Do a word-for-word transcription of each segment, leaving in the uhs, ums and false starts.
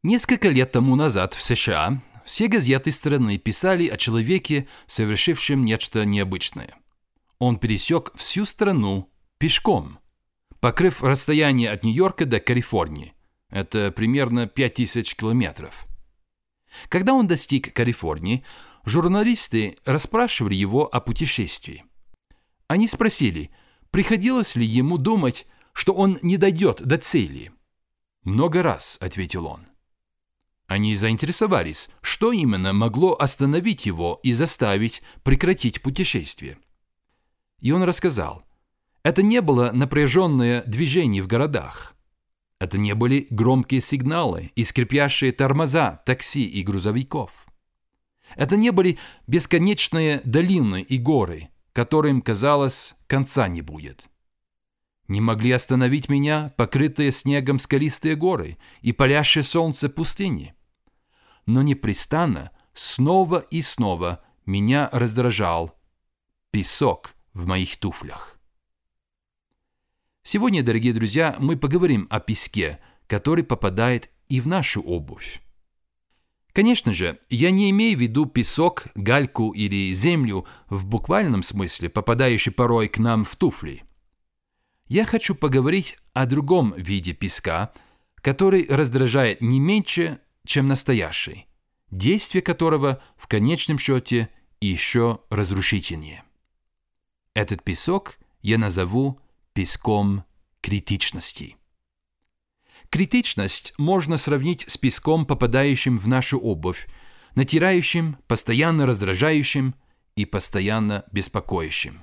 Несколько лет тому назад в США все газеты страны писали о человеке, совершившем нечто необычное. Он пересек всю страну пешком, покрыв расстояние от Нью-Йорка до Калифорнии. Это примерно пять тысяч километров. Когда он достиг Калифорнии, журналисты расспрашивали его о путешествии. Они спросили, приходилось ли ему думать, что он не дойдет до цели. «Много раз», — ответил он. Они заинтересовались, что именно могло остановить его и заставить прекратить путешествие. И он рассказал, это не было напряженное движение в городах. Это не были громкие сигналы и скрипящие тормоза такси и грузовиков. Это не были бесконечные долины и горы, которым, казалось, конца не будет. Не могли остановить меня покрытые снегом скалистые горы и палящее солнце пустыни. Но непрестанно, снова и снова меня раздражал песок в моих туфлях. Сегодня, дорогие друзья, мы поговорим о песке, который попадает и в нашу обувь. Конечно же, я не имею в виду песок, гальку или землю в буквальном смысле, попадающий порой к нам в туфли. Я хочу поговорить о другом виде песка, который раздражает не меньше, чем настоящий, действие которого в конечном счете еще разрушительнее. Этот песок я назову песком критичности. Критичность можно сравнить с песком, попадающим в нашу обувь, натирающим, постоянно раздражающим и постоянно беспокоящим.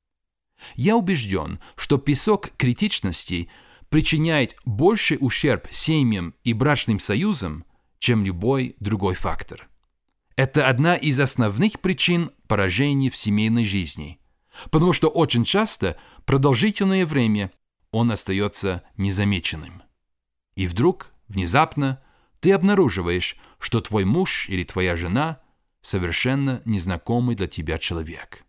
Я убежден, что песок критичности причиняет больший ущерб семьям и брачным союзам, чем любой другой фактор. Это одна из основных причин поражений в семейной жизни, потому что очень часто продолжительное время он остается незамеченным. И вдруг, внезапно, ты обнаруживаешь, что твой муж или твоя жена совершенно незнакомый для тебя человек.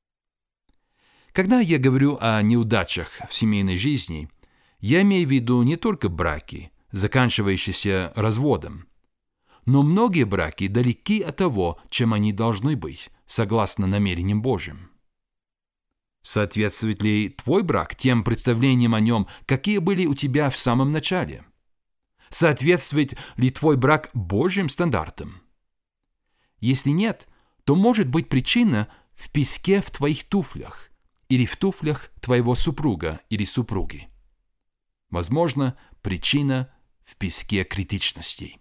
Когда я говорю о неудачах в семейной жизни, я имею в виду не только браки, заканчивающиеся разводом, но многие браки далеки от того, чем они должны быть, согласно намерениям Божьим. Соответствует ли твой брак тем представлениям о нем, какие были у тебя в самом начале? Соответствует ли твой брак Божьим стандартам? Если нет, то может быть причина в песке в твоих туфлях или в туфлях твоего супруга или супруги. Возможно, причина в песке критичности.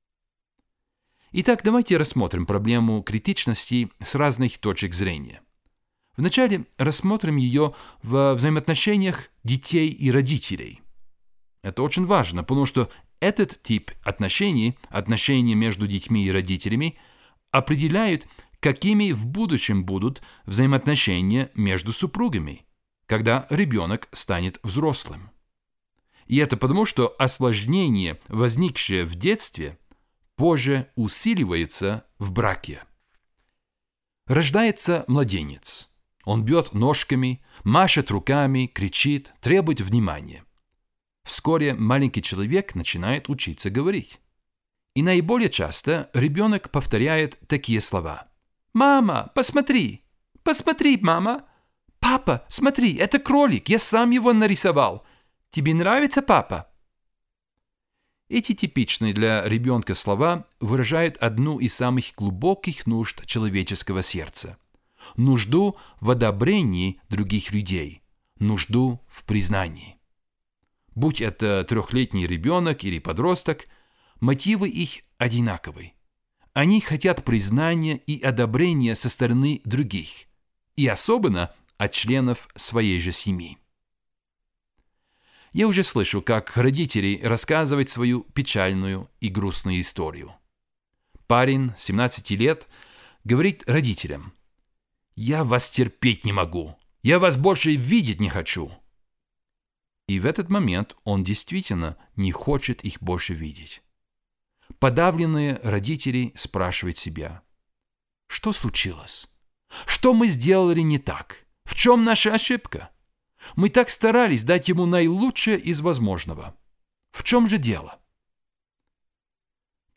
Итак, давайте рассмотрим проблему критичности с разных точек зрения. Вначале рассмотрим ее в взаимоотношениях детей и родителей. Это очень важно, потому что этот тип отношений, отношения между детьми и родителями, определяют, какими в будущем будут взаимоотношения между супругами, когда ребенок станет взрослым. И это потому, что осложнение, возникшее в детстве, позже усиливается в браке. Рождается младенец. Он бьет ножками, машет руками, кричит, требует внимания. Вскоре маленький человек начинает учиться говорить. И наиболее часто ребенок повторяет такие слова. «Мама, посмотри! Посмотри, мама! Папа, смотри, это кролик, я сам его нарисовал! Тебе нравится, папа?» Эти типичные для ребенка слова выражают одну из самых глубоких нужд человеческого сердца. Нужду в одобрении других людей, нужду в признании. Будь это трехлетний ребенок или подросток, мотивы их одинаковы. Они хотят признания и одобрения со стороны других, и особенно от членов своей же семьи. Я уже слышу, как родители рассказывают свою печальную и грустную историю. Парень, семнадцати лет, говорит родителям: «Я вас терпеть не могу, я вас больше видеть не хочу». И в этот момент он действительно не хочет их больше видеть. Подавленные родители спрашивают себя: что случилось? Что мы сделали не так? В чем наша ошибка? Мы так старались дать ему наилучшее из возможного. В чем же дело?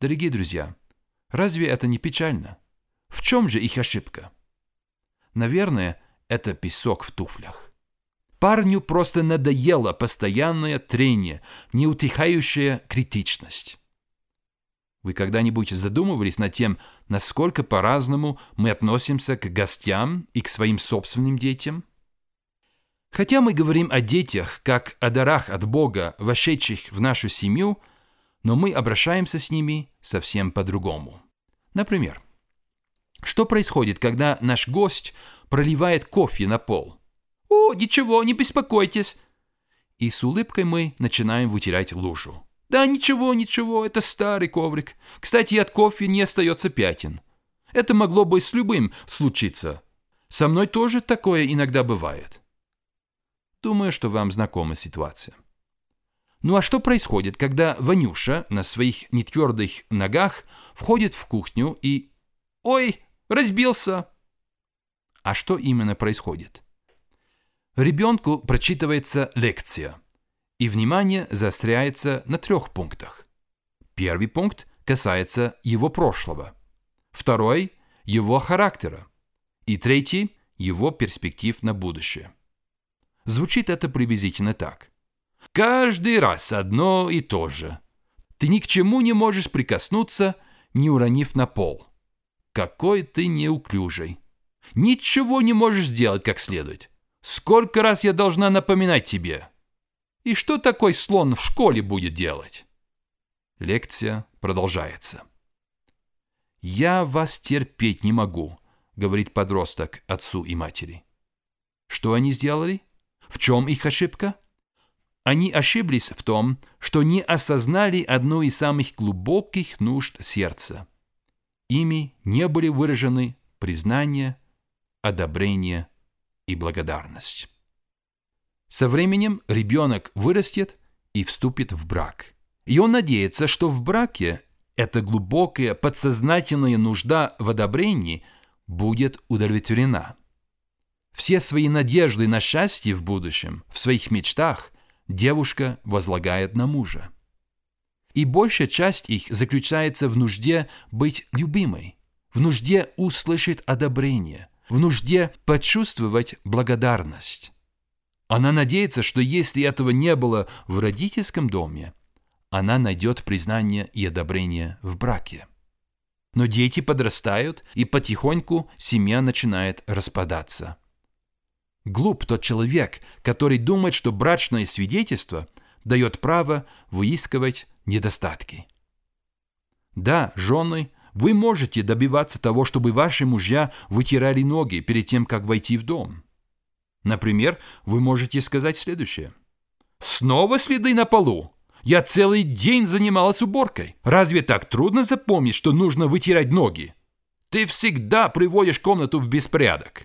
Дорогие друзья, разве это не печально? В чем же их ошибка? Наверное, это песок в туфлях. Парню просто надоело постоянное трение, неутихающая критичность. Вы когда-нибудь задумывались над тем, насколько по-разному мы относимся к гостям и к своим собственным детям? Хотя мы говорим о детях, как о дарах от Бога, вошедших в нашу семью, но мы обращаемся с ними совсем по-другому. Например, что происходит, когда наш гость проливает кофе на пол? «О, ничего, не беспокойтесь!» И с улыбкой мы начинаем вытирать лужу. «Да ничего, ничего, это старый коврик. Кстати, от кофе не остается пятен. Это могло бы с любым случиться. Со мной тоже такое иногда бывает». Думаю, что вам знакома ситуация. Ну а что происходит, когда Ванюша на своих нетвердых ногах входит в кухню и... «Ой, разбился!» А что именно происходит? Ребенку прочитывается лекция, и внимание заостряется на трех пунктах. Первый пункт касается его прошлого, второй – его характера, и третий – его перспектив на будущее. Звучит это приблизительно так. Каждый раз одно и то же. Ты ни к чему не можешь прикоснуться, не уронив на пол. Какой ты неуклюжий. Ничего не можешь сделать как следует. Сколько раз я должна напоминать тебе? И что такой слон в школе будет делать? Лекция продолжается. «Я вас терпеть не могу», — говорит подросток отцу и матери. Что они сделали? В чем их ошибка? Они ошиблись в том, что не осознали одну из самых глубоких нужд сердца. Ими не были выражены признание, одобрение и благодарность. Со временем ребенок вырастет и вступит в брак. И он надеется, что в браке эта глубокая подсознательная нужда в одобрении будет удовлетворена. Все свои надежды на счастье в будущем, в своих мечтах, девушка возлагает на мужа. И большая часть их заключается в нужде быть любимой, в нужде услышать одобрение, в нужде почувствовать благодарность. Она надеется, что если этого не было в родительском доме, она найдет признание и одобрение в браке. Но дети подрастают, и потихоньку семья начинает распадаться. Глуп тот человек, который думает, что брачное свидетельство дает право выискивать недостатки. Да, жены, вы можете добиваться того, чтобы ваши мужья вытирали ноги перед тем, как войти в дом. Например, вы можете сказать следующее. «Снова следы на полу? Я целый день занималась уборкой. Разве так трудно запомнить, что нужно вытирать ноги? Ты всегда приводишь комнату в беспорядок».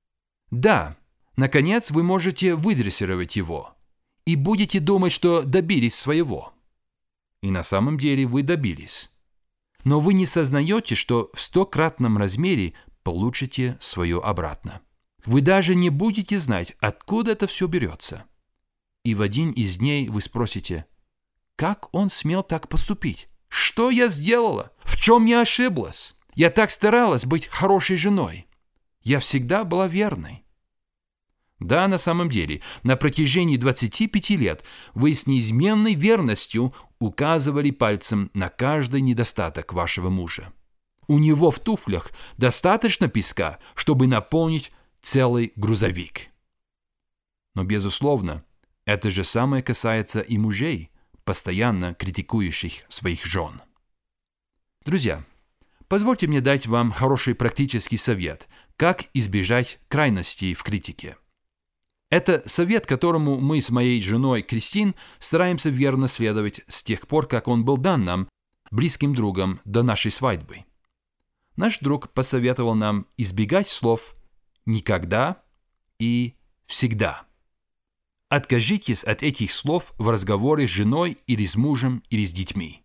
Да, наконец вы можете выдрессировать его и будете думать, что добились своего. И на самом деле вы добились. Но вы не сознаете, что в стократном размере получите свое обратно. Вы даже не будете знать, откуда это все берется. И в один из дней вы спросите, как он смел так поступить? Что я сделала? В чем я ошиблась? Я так старалась быть хорошей женой. Я всегда была верной. Да, на самом деле, на протяжении двадцати пяти лет вы с неизменной верностью указывали пальцем на каждый недостаток вашего мужа. У него в туфлях достаточно песка, чтобы наполнить целый грузовик. Но, безусловно, это же самое касается и мужей, постоянно критикующих своих жен. Друзья, позвольте мне дать вам хороший практический совет, как избежать крайностей в критике. Это совет, которому мы с моей женой Кристин стараемся верно следовать с тех пор, как он был дан нам, близким другом, до нашей свадьбы. Наш друг посоветовал нам избегать слов «никогда» и «всегда». Откажитесь от этих слов в разговоре с женой или с мужем или с детьми.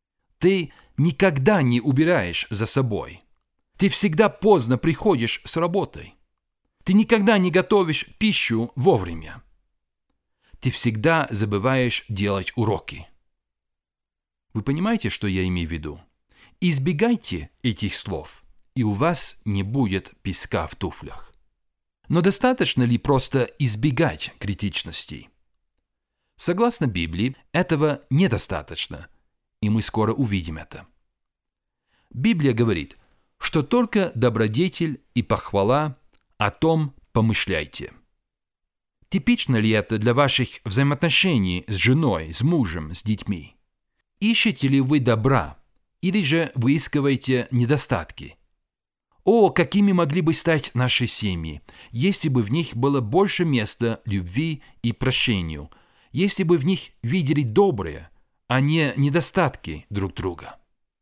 Ты никогда не убираешь за собой. Ты всегда поздно приходишь с работы. Ты никогда не готовишь пищу вовремя. Ты всегда забываешь делать уроки. Вы понимаете, что я имею в виду? Избегайте этих слов, и у вас не будет песка в туфлях. Но достаточно ли просто избегать критичности? Согласно Библии, этого недостаточно, и мы скоро увидим это. Библия говорит, что только добродетель и похвала, о том помышляйте. Типично ли это для ваших взаимоотношений с женой, с мужем, с детьми? Ищете ли вы добра, или же выискиваете недостатки? О, какими могли бы стать наши семьи, если бы в них было больше места любви и прощению, если бы в них видели доброе, а не недостатки друг друга.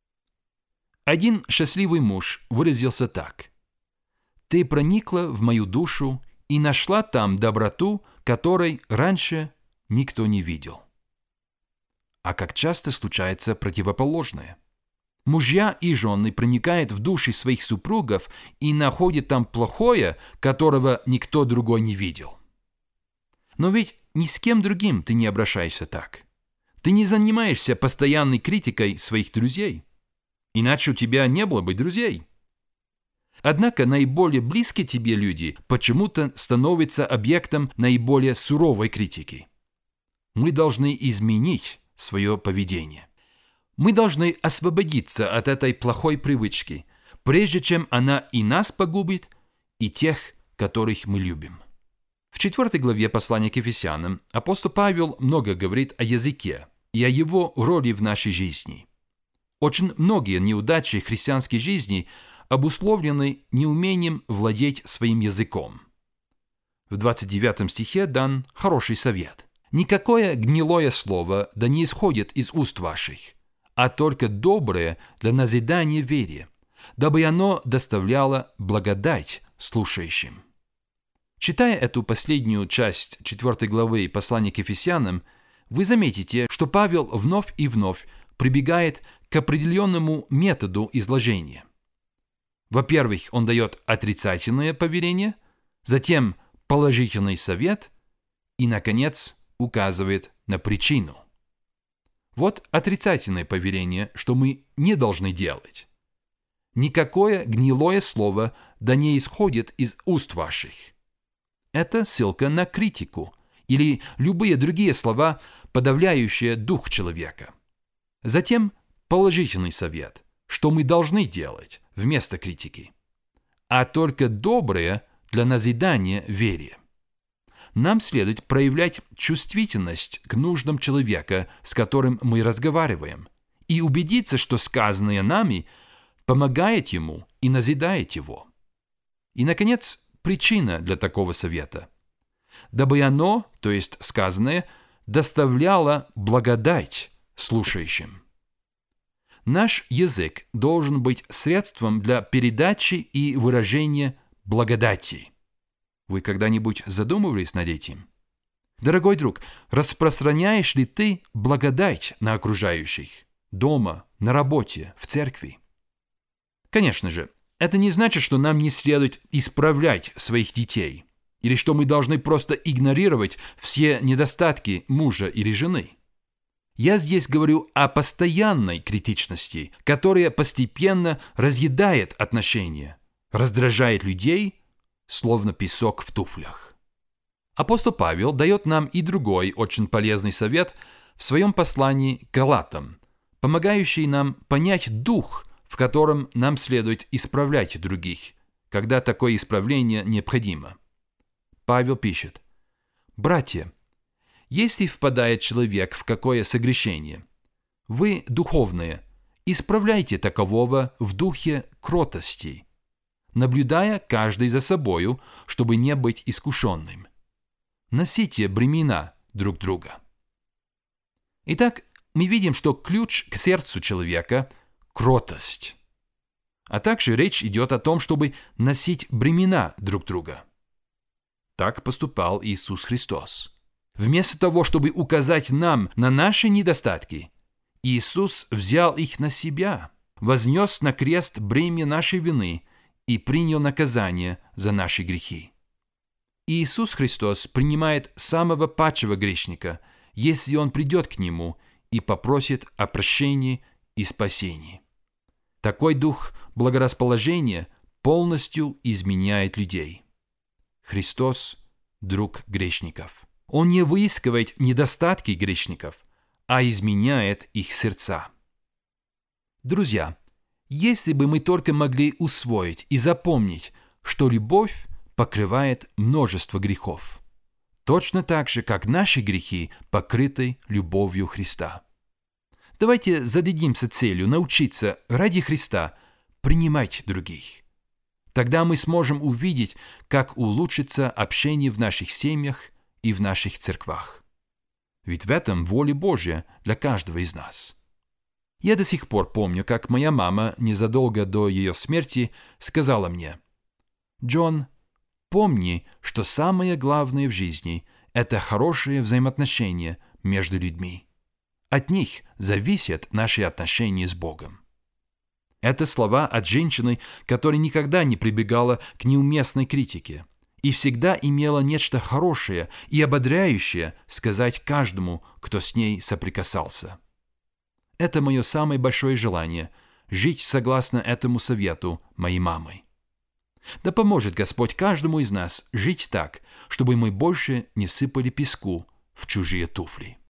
Один счастливый муж выразился так: «Ты проникла в мою душу и нашла там доброту, которой раньше никто не видел». А как часто случается противоположное? Мужья и жены проникают в души своих супругов и находят там плохое, которого никто другой не видел. Но ведь ни с кем другим ты не обращаешься так. Ты не занимаешься постоянной критикой своих друзей. Иначе у тебя не было бы друзей. Однако наиболее близкие тебе люди почему-то становятся объектом наиболее суровой критики. Мы должны изменить свое поведение. Мы должны освободиться от этой плохой привычки, прежде чем она и нас погубит, и тех, которых мы любим. В четвёртой главе послания к Ефесянам апостол Павел много говорит о языке и о его роли в нашей жизни. Очень многие неудачи христианской жизни обусловлены неумением владеть своим языком. В двадцать девятом стихе дан хороший совет. «Никакое гнилое слово да не исходит из уст ваших, а только доброе для назидания вере, дабы оно доставляло благодать слушающим». Читая эту последнюю часть четвёртой главы послания к Ефесянам, вы заметите, что Павел вновь и вновь прибегает к определенному методу изложения. Во-первых, он дает отрицательное повеление, затем положительный совет и, наконец, указывает на причину. Вот отрицательное повеление, что мы не должны делать. «Никакое гнилое слово да не исходит из уст ваших». Это ссылка на критику или любые другие слова, подавляющие дух человека. Затем положительный совет, что мы должны делать вместо критики, а только доброе для назидания вере. Нам следует проявлять чувствительность к нуждам человека, с которым мы разговариваем, и убедиться, что сказанное нами помогает ему и назидает его. И, наконец, причина для такого совета. Дабы оно, то есть сказанное, доставляло благодать слушающим. Наш язык должен быть средством для передачи и выражения благодати. Вы когда-нибудь задумывались над этим? Дорогой друг, распространяешь ли ты благодать на окружающих? Дома, на работе, в церкви? Конечно же, это не значит, что нам не следует исправлять своих детей, или что мы должны просто игнорировать все недостатки мужа или жены. Я здесь говорю о постоянной критичности, которая постепенно разъедает отношения, раздражает людей, словно песок в туфлях. Апостол Павел дает нам и другой очень полезный совет в своем послании к Галатам, помогающий нам понять дух, в котором нам следует исправлять других, когда такое исправление необходимо. Павел пишет: «Братья, если впадает человек в какое согрешение, вы, духовные, исправляйте такового в духе кротости, наблюдая каждый за собою, чтобы не быть искушенным. Носите бремена друг друга». Итак, мы видим, что ключ к сердцу человека – кротость. А также речь идет о том, чтобы носить бремена друг друга. Так поступал Иисус Христос. Вместо того, чтобы указать нам на наши недостатки, Иисус взял их на себя, вознес на крест бремя нашей вины и принял наказание за наши грехи. Иисус Христос принимает самого падшего грешника, если он придет к Нему и попросит о прощении и спасении. Такой дух благорасположения полностью изменяет людей. Христос – друг грешников. Он не выискивает недостатки грешников, а изменяет их сердца. Друзья, если бы мы только могли усвоить и запомнить, что любовь покрывает множество грехов, точно так же, как наши грехи покрыты любовью Христа. Давайте зададимся целью научиться ради Христа принимать других. Тогда мы сможем увидеть, как улучшится общение в наших семьях и в наших церквах. Ведь в этом воля Божья для каждого из нас. Я до сих пор помню, как моя мама незадолго до ее смерти сказала мне: «Джон, помни, что самое главное в жизни – это хорошие взаимоотношения между людьми. От них зависят наши отношения с Богом». Это слова от женщины, которая никогда не прибегала к неуместной критике и всегда имела нечто хорошее и ободряющее сказать каждому, кто с ней соприкасался. Это мое самое большое желание – жить согласно этому совету моей мамы. Да поможет Господь каждому из нас жить так, чтобы мы больше не сыпали песку в чужие туфли.